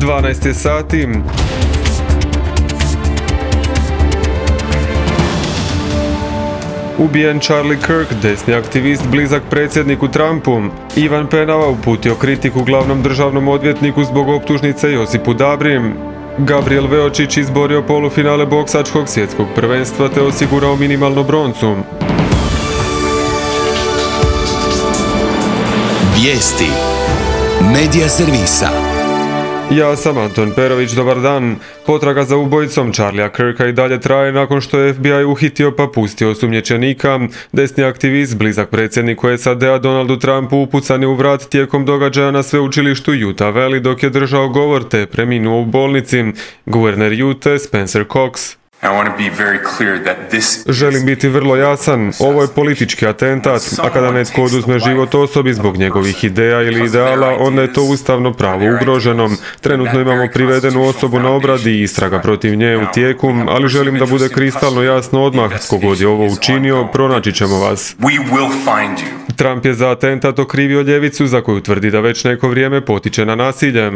12 sati. Ubijen Charlie Kirk, desni aktivist blizak predsjedniku Trumpu. Ivan Penava uputio kritiku glavnom državnom odvjetniku zbog optužnice Josipu Dabri. Gabriel Veočić izborio polufinale boksačkog svjetskog prvenstva te osigurao minimalno broncu. Vijesti Medija servisa. Ja sam Anton Perović, dobar dan. Potraga za ubojicom Charlie'a Kirka i dalje traje nakon što je FBI uhitio pa pustio osumnjičenika. Desni aktivist, blizak predsjedniku SAD-a Donaldu Trumpu, upucan je u vrat tijekom događaja na sveučilištu Utah Valley dok je držao govor te preminuo u bolnici. Guverner Utah Spencer Cox. Želim biti vrlo jasan, ovo je politički atentat, a kada netko oduzme život osobi zbog njegovih ideja ili ideala, onda je to ustavno pravo ugroženo. Trenutno imamo privedenu osobu na obradi i istraga protiv nje u tijeku, ali želim da bude kristalno jasno odmah, tko god je ovo učinio, pronaći ćemo vas. Trump je za atentat okrivio ljevicu za koju tvrdi da već neko vrijeme potiče na nasilje.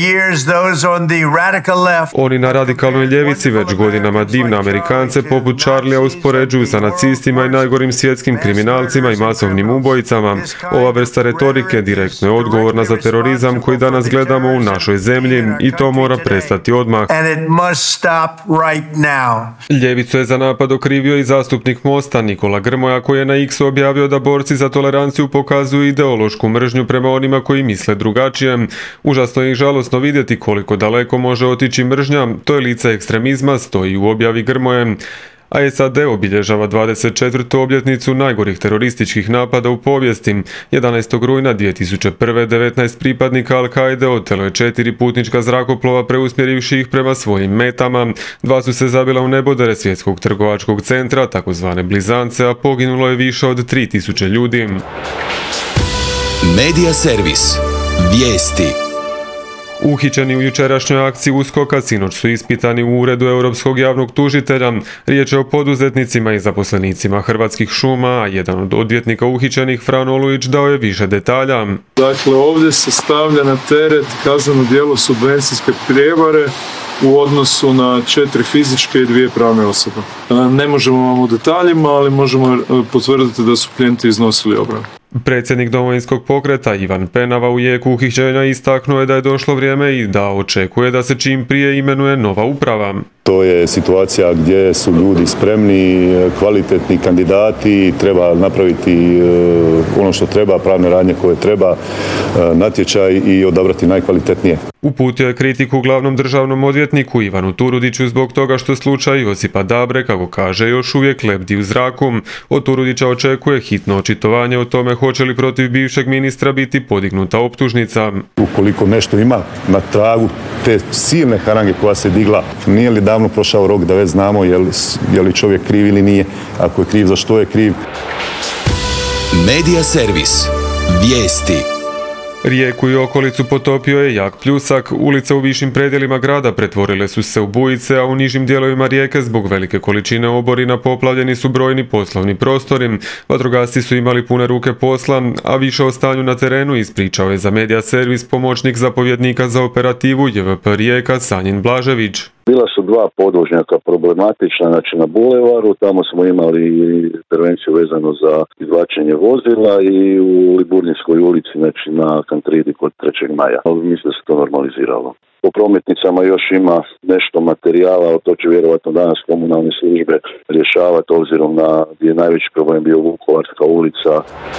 Oni na radikalnoj ljevici već godinama divne Amerikance poput Charliea uspoređuju sa nacistima i najgorim svjetskim kriminalcima i masovnim ubojicama. Ova vrsta retorike direktno je odgovorna za terorizam koji danas gledamo u našoj zemlji i to mora prestati odmah. Ljevicu je za napad okrivio i zastupnik Mosta Nikola Grmoja koji je na X objavio da borci za toleranciju pokazuju ideološku mržnju prema onima koji misle drugačije. Užasno je i žalosno vidjeti koliko daleko može otići mržnja, to je lice ekstremizma, stoji u objavi Grmoje. A SAD obilježava 24. obljetnicu najgorih terorističkih napada u povijesti. 11. rujna 2001. 19 pripadnika Al-Kaide otelo je 4 putnička zrakoplova preusmjerivši ih prema svojim metama. 2 su se zabila u nebodere svjetskog trgovačkog centra, takozvane blizance, a poginulo je više od 3000 ljudi. Medija servis. Vijesti. Uhićeni u jučerašnjoj akciji USKOK-a sinoć su ispitani u Uredu Europskog javnog tužitelja. Riječ je o poduzetnicima i zaposlenicima Hrvatskih šuma, a jedan od odvjetnika uhićenih, Fran Olujić, dao je više detalja. Dakle, ovdje se stavlja na teret kazneno djelo subvencijske prijevare u odnosu na 4 fizičke i 2 pravne osobe. Ne možemo vam u detaljima, ali možemo potvrditi da su klijenti iznosili obranu. Predsjednik Domovinskog pokreta Ivan Penava u jeku uhićenja istaknuo je da je došlo vrijeme i da očekuje da se čim prije imenuje nova uprava. To je situacija gdje su ljudi spremni, kvalitetni kandidati, treba napraviti ono što treba, pravne radnje koje treba, natječaj i odabrati najkvalitetnije. Uputio je kritiku glavnom državnom odvjetniku Ivanu Turudiću zbog toga što slučaj Josipa Dabre, kako kaže, još uvijek lebdi u zraku. Od Turudića očekuje hitno očitovanje o tome hoće li protiv bivšeg ministra biti podignuta optužnica. Ukoliko nešto ima na tragu te silne harange koja se digla, nije li davno prošao rok da već znamo je li čovjek kriv ili nije, ako je kriv, za što je kriv. Medija servis. Vijesti. Rijeku i okolicu potopio je jak pljusak, ulice u višim predjelima grada pretvorile su se u bujice, a u nižim dijelovima rijeke zbog velike količine oborina poplavljeni su brojni poslovni prostori. Vatrogasci su imali pune ruke posla, a više o stanju na terenu ispričao je za Medija servis pomoćnik zapovjednika za operativu JVP Rijeka Sanjin Blažević. Bila su 2 podvožnjaka problematična, znači na bulevaru, tamo smo imali intervenciju vezano za izvlačenje vozila i u Liburnijskoj ulici, znači na Kantridi kod 3. maja. Mislim da se to normaliziralo. Po prometnicama još ima nešto materijala, to će vjerovatno danas komunalne službe rješavati obzirom na gdje je najveći problem bio Vukovarska ulica.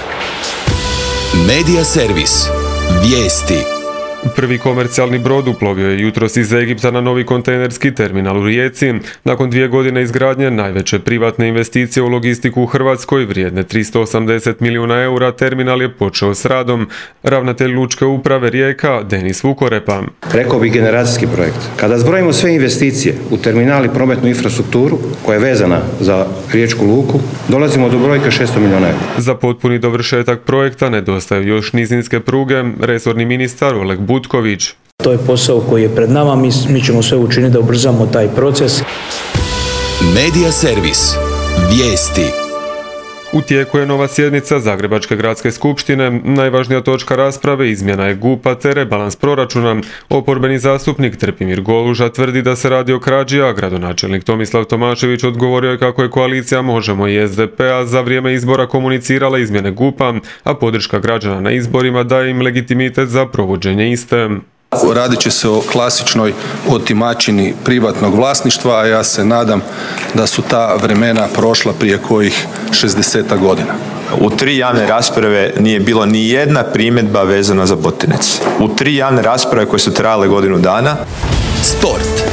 Medija servis. Vijesti. Prvi komercijalni brod uplovio je jutros iz Egipta na novi kontejnerski terminal u Rijeci. Nakon 2 godine izgradnje najveće privatne investicije u logistiku u Hrvatskoj vrijedne 380 milijuna eura, terminal je počeo s radom. Ravnatelj Lučke uprave Rijeka Denis Vukorepa. Rekao bi generacijski projekt. Kada zbrojimo sve investicije u terminal i prometnu infrastrukturu koja je vezana za Riječku luku, dolazimo do brojke 600 milijuna eura. Za potpuni dovršetak projekta nedostaju još nizinske pruge. Resorni ministar Oleg Butković. To je posao koji je pred nama, mi ćemo sve učiniti da ubrzamo taj proces. Medija servis. Vijesti. U tijeku je nova sjednica Zagrebačke gradske skupštine. Najvažnija točka rasprave izmjena je GUP-a te rebalans proračuna. Oporbeni zastupnik Trpimir Goluža tvrdi da se radi o krađi, a gradonačelnik Tomislav Tomašević odgovorio je kako je koalicija Možemo i SDP-a za vrijeme izbora komunicirala izmjene GUP-a, a podrška građana na izborima daje im legitimitet za provođenje iste. Radit će se o klasičnoj otimačini privatnog vlasništva, a ja se nadam da su ta vremena prošla prije kojih 60 godina. U 3 javne rasprave nije bilo ni jedna primjedba vezana za Botinec. U 3 javne rasprave koje su trajale godinu dana. Sport.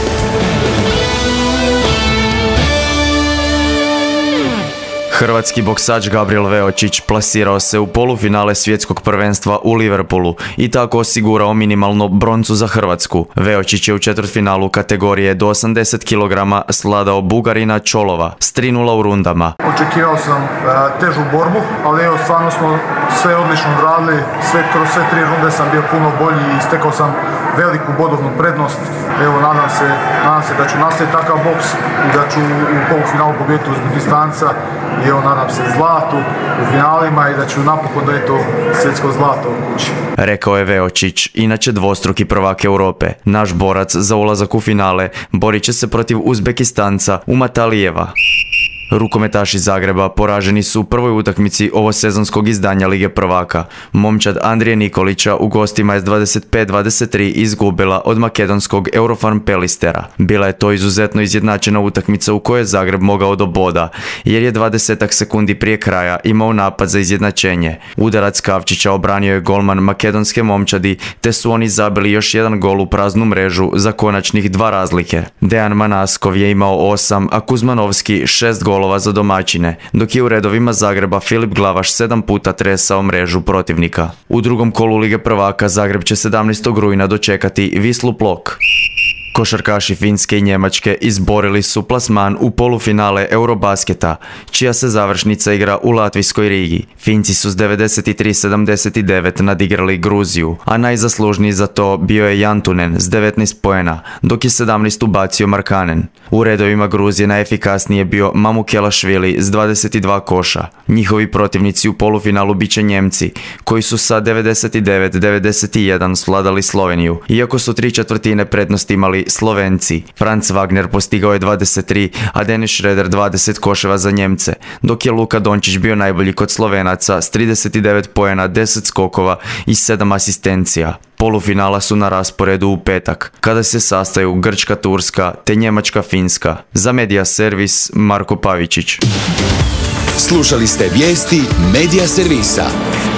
Hrvatski boksač Gabriel Veočić plasirao se u polufinale svjetskog prvenstva u Liverpoolu i tako osigurao minimalno broncu za Hrvatsku. Veočić je u četvrtfinalu kategorije do 80 kg svladao Bugarina Čolova s 3:0 u rundama. Očekivao sam težu borbu, ali evo stvarno smo sve odlično odradili, kroz sve 3 runde sam bio puno bolji i stekao sam veliku bodovnu prednost. Evo nadam se da ću nastaviti takav boks i da ću u polufinalu pobijediti Uzbekistanca. I evo nadam se zlatu u finalima i da ću napokon da je to svjetsko zlato u kući. Rekao je Veočić, inače dvostruki prvak Europe. Naš borac za ulazak u finale borit će se protiv Uzbekistanca Umatalijeva. Rukometaši Zagreba poraženi su u prvoj utakmici ovosezonskog izdanja Lige prvaka. Momčad Andrije Nikolića u gostima je s 25-23 izgubila od makedonskog Eurofarm Pelistera. Bila je to izuzetno izjednačena utakmica u kojoj je Zagreb mogao do boda, jer je 20 sekundi prije kraja imao napad za izjednačenje. Udarac Kavčića obranio je golman makedonske momčadi, te su oni zabili još jedan gol u praznu mrežu za konačnih 2 razlike. Dejan Manaskov je imao 8, a Kuzmanovski 6 golova za domaćine, dok je u redovima Zagreba Filip Glavaš 7 puta tresao mrežu protivnika. U drugom kolu Lige prvaka Zagreb će 17. rujna dočekati Wislu Plock. Košarkaši Finske i Njemačke izborili su plasman u polufinale Eurobasketa, čija se završnica igra u latvijskoj Rigi. Finci su s 93-79 nadigrali Gruziju, a najzaslužniji za to bio je Jantunen s 19 poena, dok je 17 ubacio Markkanen. U redovima Gruzije najefikasnije bio Mamukelašvili s 22 koša. Njihovi protivnici u polufinalu bit će Njemci, koji su sa 99-91 svladali Sloveniju, iako su 3/4 prednosti imali Slovenci. Franz Wagner postigao je 23, a Dennis Schröder 20 koševa za Njemce, dok je Luka Dončić bio najbolji kod Slovenaca s 39 poena, 10 skokova i 7 asistencija. Polufinala su na rasporedu u petak, kada se sastaju Grčka-Turska te Njemačka-Finska. Za Media Servis Marko Pavičić. Slušali ste vijesti Media Servisa.